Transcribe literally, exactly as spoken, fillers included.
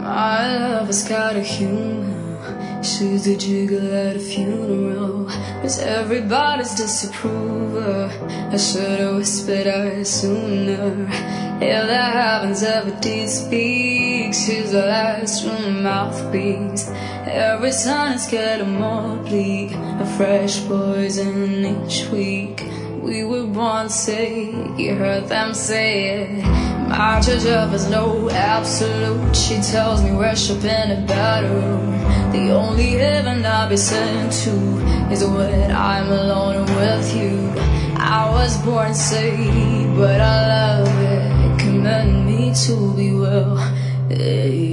My lover's got a humor. She's a jiggle at a funeral. With everybody's disapproval. I should've whispered her sooner. If the heavens ever did speak, she's the last from mouthpiece. Every sign is getting more bleak. A fresh poison each week. We were born sick, you heard them say it. My church of is no absolute. She tells me worship in a bedroom. The only heaven I'll be sent to is when I'm alone with you. I was born sick, but I love it. Command me to be well. Hey.